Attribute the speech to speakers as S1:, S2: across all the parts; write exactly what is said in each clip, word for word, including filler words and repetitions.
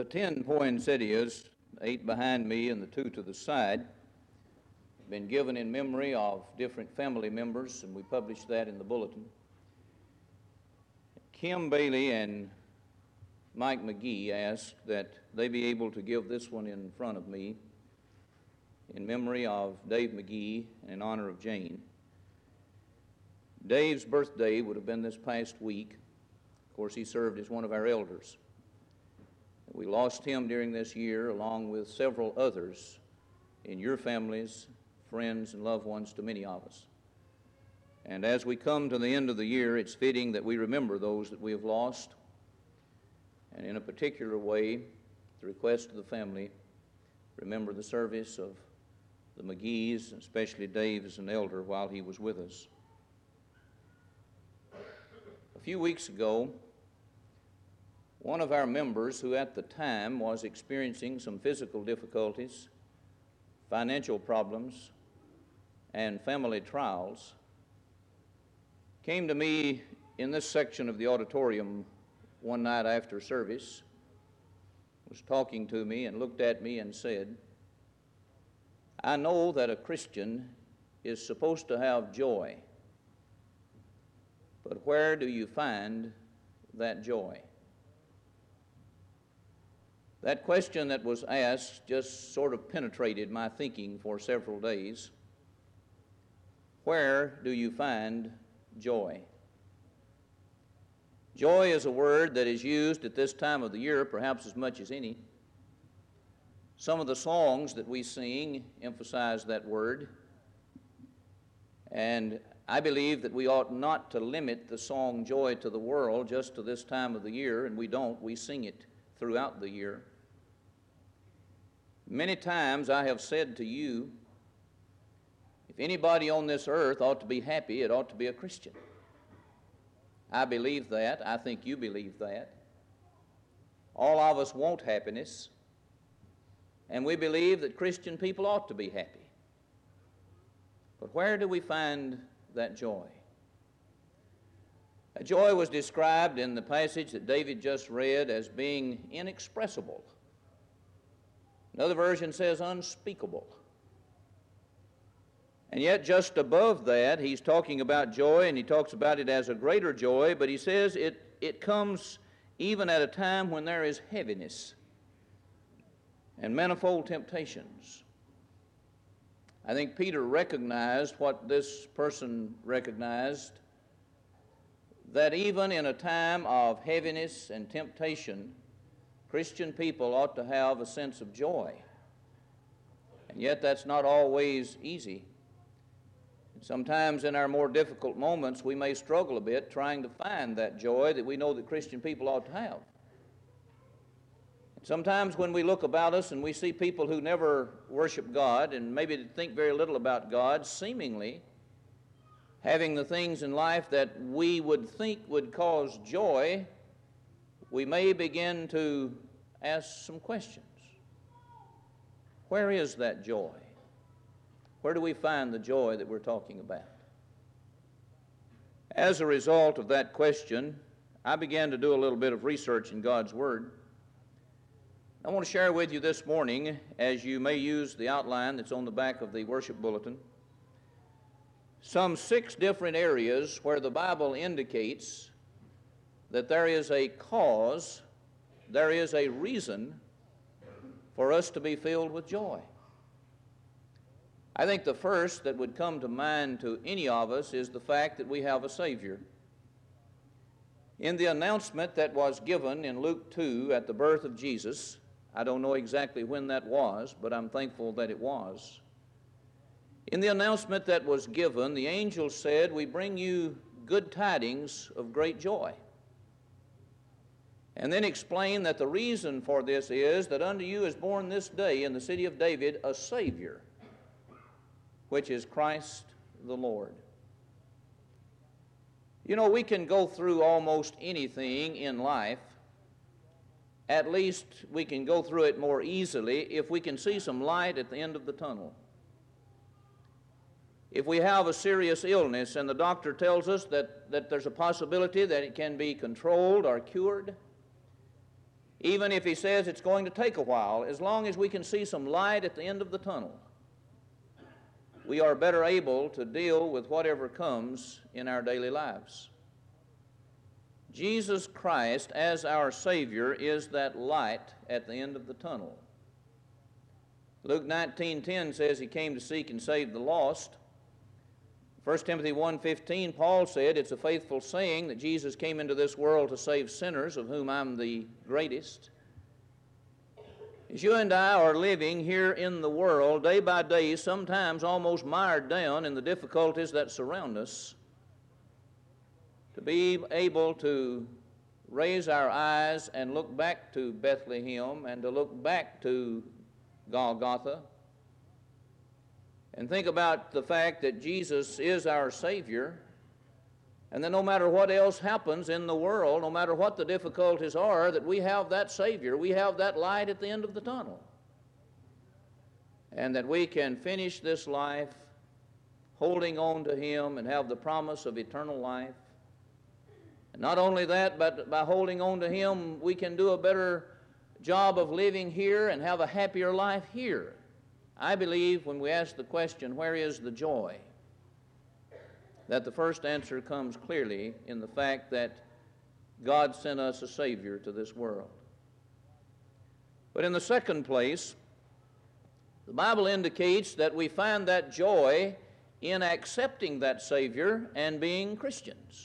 S1: The ten poinsettias, eight behind me and the two to the side, have been given in memory of different family members, and we published that in the bulletin. Kim Bailey and Mike McGee asked that they be able to give this one in front of me in memory of Dave McGee and in honor of Jane. Dave's birthday would have been this past week. Of course, he served as one of our elders. We lost him during this year, along with several others in your families, friends, and loved ones to many of us. And as we come to the end of the year, it's fitting that we remember those that we have lost, and in a particular way, the request of the family, remember the service of the McGees, especially Dave as an elder while he was with us. A few weeks ago, one of our members, who at the time was experiencing some physical difficulties, financial problems, and family trials, came to me in this section of the auditorium one night after service, was talking to me and looked at me and said, "I know that a Christian is supposed to have joy, but where do you find that joy?" That question that was asked just sort of penetrated my thinking for several days. Where do you find joy? Joy is a word that is used at this time of the year perhaps as much as any. Some of the songs that we sing emphasize that word, and I believe that we ought not to limit the song Joy to the World just to this time of the year, and we don't. We sing it throughout the year. Many times I have said to you, if anybody on this earth ought to be happy, it ought to be a Christian. I believe that. I think you believe that. All of us want happiness, and we believe that Christian people ought to be happy. But where do we find that joy? That joy was described in the passage that David just read as being inexpressible. Another version says unspeakable. And yet just above that, he's talking about joy, and he talks about it as a greater joy, but he says it, it comes even at a time when there is heaviness and manifold temptations. I think Peter recognized what this person recognized, that even in a time of heaviness and temptation, Christian people ought to have a sense of joy. And yet that's not always easy. Sometimes in our more difficult moments, we may struggle a bit trying to find that joy that we know that Christian people ought to have. Sometimes when we look about us and we see people who never worship God and maybe think very little about God, seemingly having the things in life that we would think would cause joy, we may begin to ask some questions. Where is that joy? Where do we find the joy that we're talking about? As a result of that question, I began to do a little bit of research in God's Word. I want to share with you this morning, as you may use the outline that's on the back of the worship bulletin, some six different areas where the Bible indicates that there is a cause, there is a reason for us to be filled with joy. I think the first that would come to mind to any of us is the fact that we have a Savior. In the announcement that was given in Luke two at the birth of Jesus, I don't know exactly when that was, but I'm thankful that it was. In the announcement that was given, the angel said, "We bring you good tidings of great joy." And then explained that the reason for this is that unto you is born this day in the city of David a Savior, which is Christ the Lord. You know, we can go through almost anything in life. At least we can go through it more easily if we can see some light at the end of the tunnel. If we have a serious illness and the doctor tells us that, that there's a possibility that it can be controlled or cured, even if he says it's going to take a while, as long as we can see some light at the end of the tunnel, we are better able to deal with whatever comes in our daily lives. Jesus Christ, as our Savior, is that light at the end of the tunnel. Luke nineteen ten says he came to seek and save the lost. First Timothy one fifteen, Paul said, it's a faithful saying that Jesus came into this world to save sinners, of whom I'm the greatest. As you and I are living here in the world, day by day, sometimes almost mired down in the difficulties that surround us, to be able to raise our eyes and look back to Bethlehem and to look back to Golgotha and think about the fact that Jesus is our Savior, and that no matter what else happens in the world, no matter what the difficulties are, that we have that Savior, we have that light at the end of the tunnel, and that we can finish this life holding on to Him and have the promise of eternal life. And not only that, but by holding on to Him, we can do a better job of living here and have a happier life here. I believe when we ask the question, where is the joy, that the first answer comes clearly in the fact that God sent us a Savior to this world. But in the second place, the Bible indicates that we find that joy in accepting that Savior and being Christians.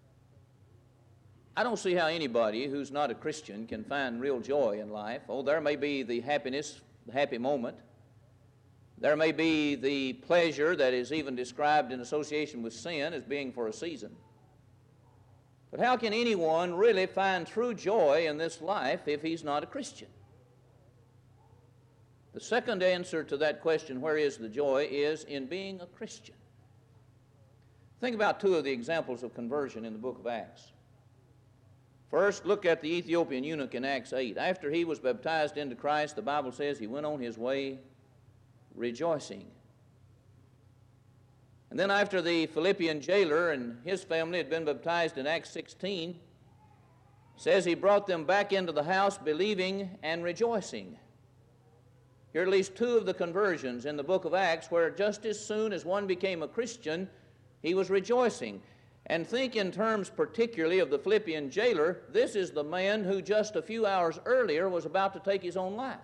S1: I don't see how anybody who's not a Christian can find real joy in life. Oh, there may be the happiness, the happy moment. There may be the pleasure that is even described in association with sin as being for a season. But how can anyone really find true joy in this life if he's not a Christian? The second answer to that question, where is the joy, is in being a Christian. Think about two of the examples of conversion in the book of Acts. First, look at the Ethiopian eunuch in Acts eight. After he was baptized into Christ, the Bible says he went on his way rejoicing. And then after the Philippian jailer and his family had been baptized in Acts sixteen, it says he brought them back into the house believing and rejoicing. Here are at least two of the conversions in the book of Acts where just as soon as one became a Christian, he was rejoicing. And think in terms particularly of the Philippian jailer, this is the man who just a few hours earlier was about to take his own life.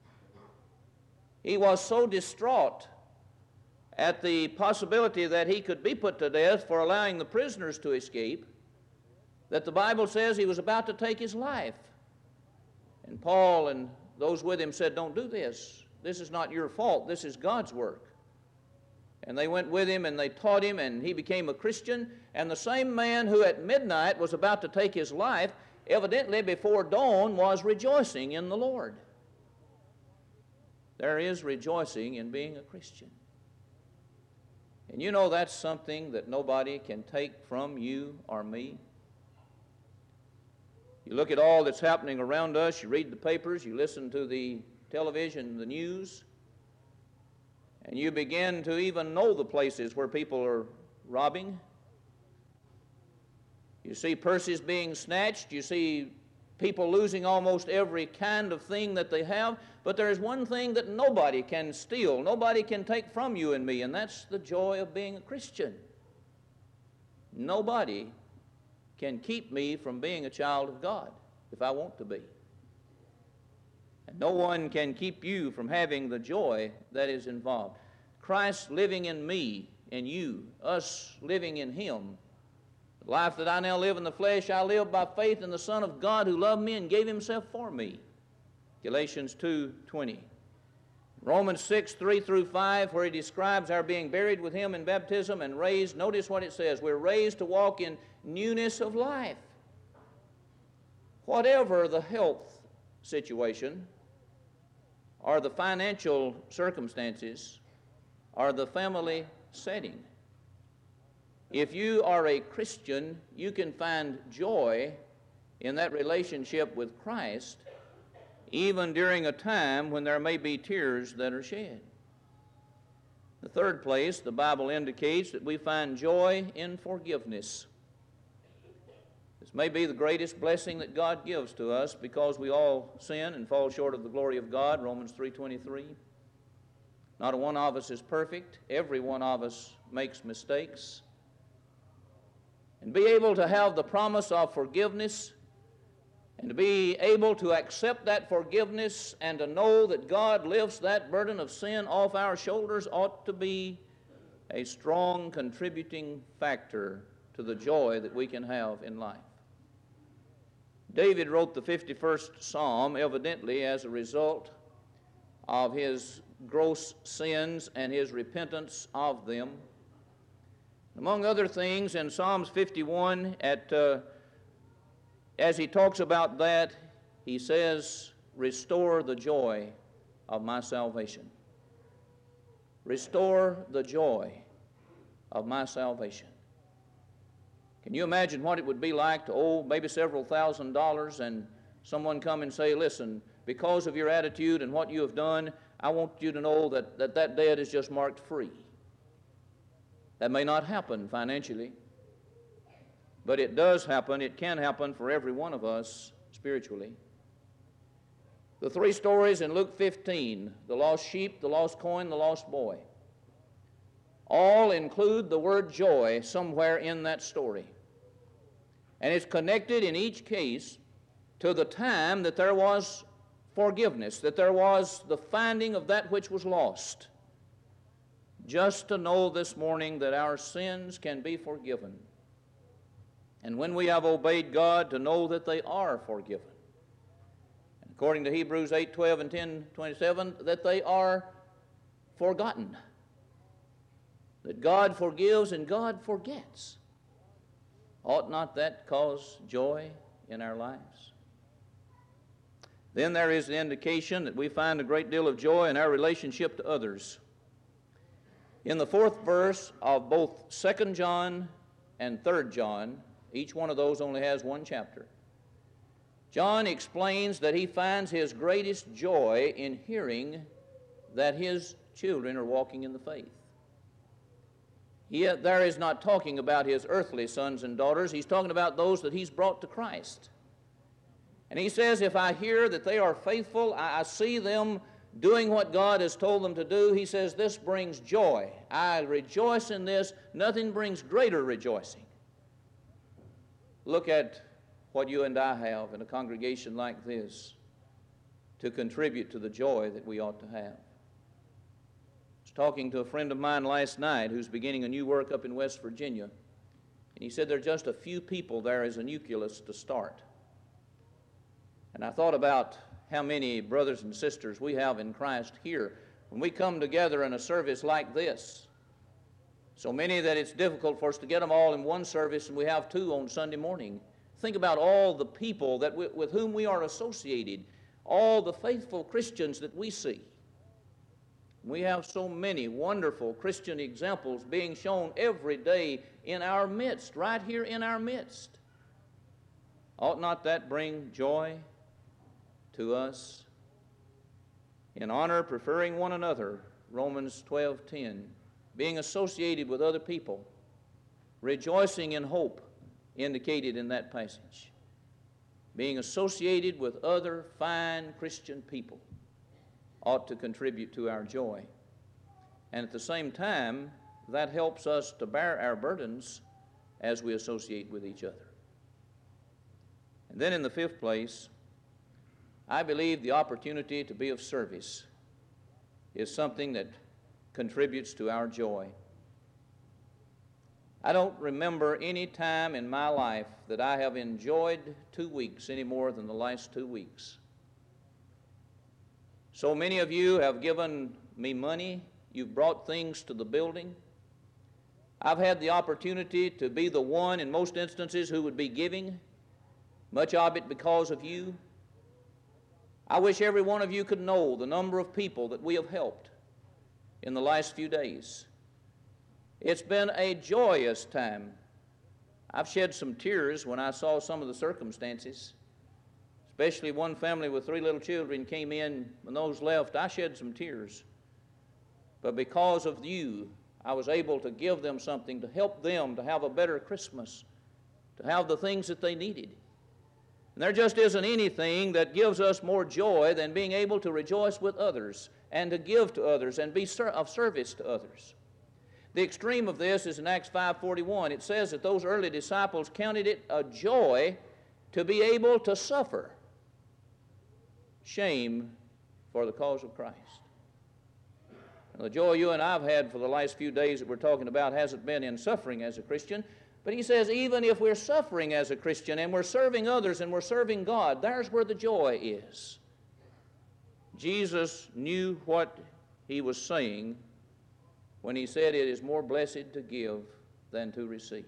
S1: He was so distraught at the possibility that he could be put to death for allowing the prisoners to escape that the Bible says he was about to take his life. And Paul and those with him said, don't do this. This is not your fault. This is God's work. And they went with him and they taught him, and he became a Christian. And the same man who at midnight was about to take his life, evidently before dawn was rejoicing in the Lord. There is rejoicing in being a Christian. And you know that's something that nobody can take from you or me. You look at all that's happening around us, you read the papers, you listen to the television, the news, and you begin to even know the places where people are robbing. You see purses being snatched, you see people losing almost every kind of thing that they have, but there is one thing that nobody can steal, nobody can take from you and me, and that's the joy of being a Christian. Nobody can keep me from being a child of God if I want to be. And no one can keep you from having the joy that is involved. Christ living in me and you, us living in Him. The life that I now live in the flesh, I live by faith in the Son of God who loved me and gave Himself for me. Galatians two twenty. Romans six three through five, where he describes our being buried with Him in baptism and raised. Notice what it says. We're raised to walk in newness of life. Whatever the health situation, or the financial circumstances, or the family setting, if you are a Christian, you can find joy in that relationship with Christ, even during a time when there may be tears that are shed. The third place, the Bible indicates that we find joy in forgiveness. The This may be the greatest blessing that God gives to us, because we all sin and fall short of the glory of God, Romans three twenty-three. Not a one of us is perfect. Every one of us makes mistakes. And be able to have the promise of forgiveness, and to be able to accept that forgiveness, and to know that God lifts that burden of sin off our shoulders, ought to be a strong contributing factor to the joy that we can have in life. David wrote the fifty-first Psalm evidently as a result of his gross sins and his repentance of them. Among other things, in Psalms fifty-one, at, uh, as he talks about that, he says, "Restore the joy of my salvation." Restore the joy of my salvation. Can you imagine what it would be like to owe maybe several thousand dollars and someone come and say, "Listen, because of your attitude and what you have done, I want you to know that that, that debt is just marked free." That may not happen financially, but it does happen. It can happen for every one of us spiritually. The three stories in Luke fifteen, the lost sheep, the lost coin, the lost boy, all include the word joy somewhere in that story. And it's connected in each case to the time that there was forgiveness, that there was the finding of that which was lost. Just to know this morning that our sins can be forgiven. And when we have obeyed God, to know that they are forgiven. And according to Hebrews eight twelve and ten twenty-seven, that they are forgotten. That God forgives and God forgets. Ought not that cause joy in our lives? Then there is the indication that we find a great deal of joy in our relationship to others. In the fourth verse of both Second John and Third John, each one of those only has one chapter, John explains that he finds his greatest joy in hearing that his children are walking in the faith. Yet there is not talking about his earthly sons and daughters. He's talking about those that he's brought to Christ. And he says, if I hear that they are faithful, I, I see them doing what God has told them to do, he says, this brings joy. I rejoice in this. Nothing brings greater rejoicing. Look at what you and I have in a congregation like this to contribute to the joy that we ought to have. I was talking to a friend of mine last night who's beginning a new work up in West Virginia, and he said there are just a few people there as a nucleus to start. And I thought about how many brothers and sisters we have in Christ here. When we come together in a service like this, so many that it's difficult for us to get them all in one service, and we have two on Sunday morning. Think about all the people that we, with whom we are associated, all the faithful Christians that we see. We have so many wonderful Christian examples being shown every day in our midst, right here in our midst. Ought not that bring joy to us? In honor, preferring one another, Romans twelve ten, being associated with other people, rejoicing in hope, indicated in that passage, being associated with other fine Christian people ought to contribute to our joy. And at the same time, that helps us to bear our burdens as we associate with each other. And then in the fifth place, I believe the opportunity to be of service is something that contributes to our joy. I don't remember any time in my life that I have enjoyed two weeks any more than the last two weeks. So many of you have given me money. You've brought things to the building. I've had the opportunity to be the one in most instances who would be giving, much of it because of you. I wish every one of you could know the number of people that we have helped in the last few days. It's been a joyous time. I've shed some tears when I saw some of the circumstances. Especially one family with three little children came in, when those left, I shed some tears. But because of you, I was able to give them something to help them to have a better Christmas, to have the things that they needed. And there just isn't anything that gives us more joy than being able to rejoice with others and to give to others and be of service to others. The extreme of this is in Acts five forty-one. It says that those early disciples counted it a joy to be able to suffer shame for the cause of Christ. Now, the joy you and I have had for the last few days that we're talking about hasn't been in suffering as a Christian, but he says even if we're suffering as a Christian and we're serving others and we're serving God, there's where the joy is. Jesus knew what he was saying when he said it is more blessed to give than to receive.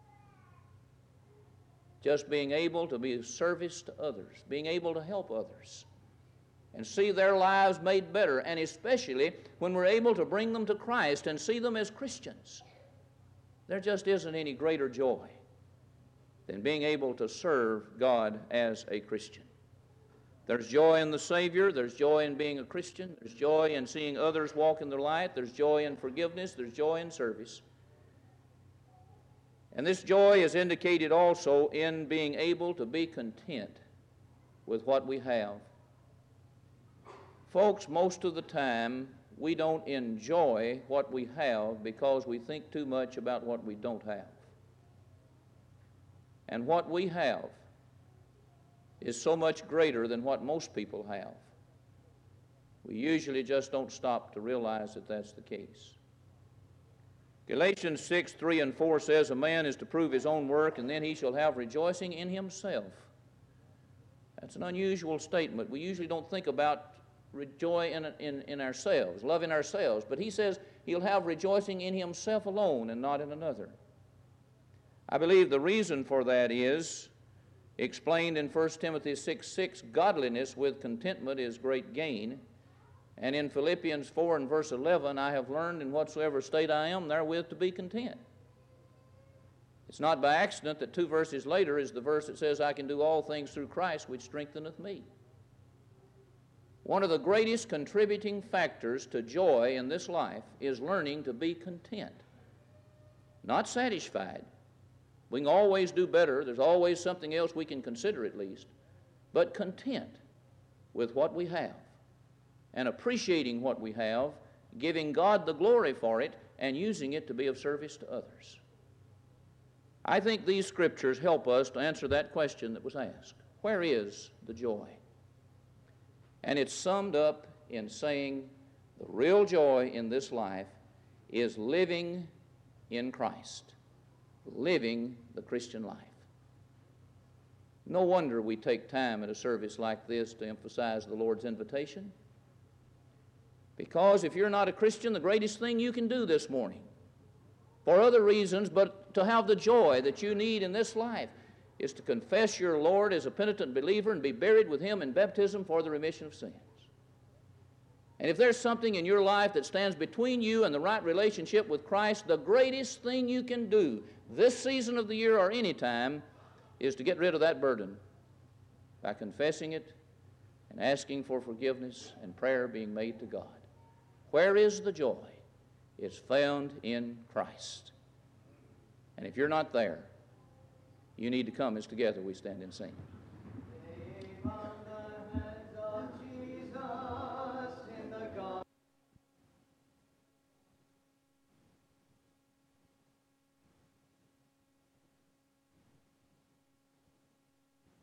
S1: Just being able to be of service to others, being able to help others, and see their lives made better, and especially when we're able to bring them to Christ and see them as Christians. There just isn't any greater joy than being able to serve God as a Christian. There's joy in the Savior. There's joy in being a Christian. There's joy in seeing others walk in the light. There's joy in forgiveness. There's joy in service. And this joy is indicated also in being able to be content with what we have. Folks, most of the time, we don't enjoy what we have because we think too much about what we don't have. And what we have is so much greater than what most people have. We usually just don't stop to realize that that's the case. Galatians six, three and four says, a man is to prove his own work, and then he shall have rejoicing in himself. That's an unusual statement. We usually don't think about joy in, in, in ourselves, loving ourselves. But he says he'll have rejoicing in himself alone and not in another. I believe the reason for that is explained in First Timothy six six, godliness with contentment is great gain. And in Philippians four and verse eleven, I have learned in whatsoever state I am therewith to be content. It's not by accident that two verses later is the verse that says, I can do all things through Christ which strengtheneth me. One of the greatest contributing factors to joy in this life is learning to be content. Not satisfied. We can always do better. There's always something else we can consider at least. But content with what we have and appreciating what we have, giving God the glory for it, and using it to be of service to others. I think these scriptures help us to answer that question that was asked. Where is the joy? And it's summed up in saying the real joy in this life is living in Christ, living the Christian life. No wonder we take time at a service like this to emphasize the Lord's invitation. Because if you're not a Christian, the greatest thing you can do this morning, for other reasons, but to have the joy that you need in this life, is to confess your Lord as a penitent believer and be buried with Him in baptism for the remission of sins. And if there's something in your life that stands between you and the right relationship with Christ, the greatest thing you can do this season of the year or any time is to get rid of that burden by confessing it and asking for forgiveness and prayer being made to God. Where is the joy? It's found in Christ. And if you're not there, you need to come as together we stand and sing.